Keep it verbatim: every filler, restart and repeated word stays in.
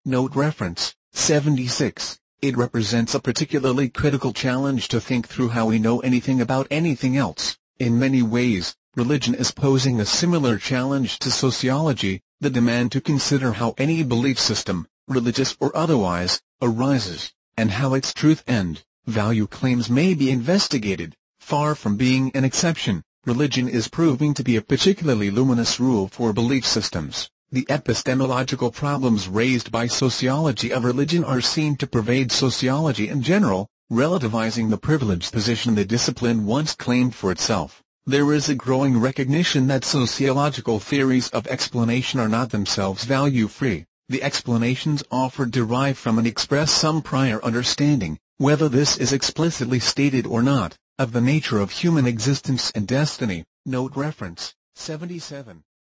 Note reference, seventy-six. It represents a particularly critical challenge to think through how we know anything about anything else. In many ways, religion is posing a similar challenge to sociology, the demand to consider how any belief system, religious or otherwise, arises, and how its truth and value claims may be investigated. Far from being an exception, religion is proving to be a particularly luminous rule for belief systems. The epistemological problems raised by sociology of religion are seen to pervade sociology in general, relativizing the privileged position the discipline once claimed for itself. There is a growing recognition that sociological theories of explanation are not themselves value-free. The explanations offered derive from and express some prior understanding, whether this is explicitly stated or not, of the nature of human existence and destiny. Note reference, seventy-seven.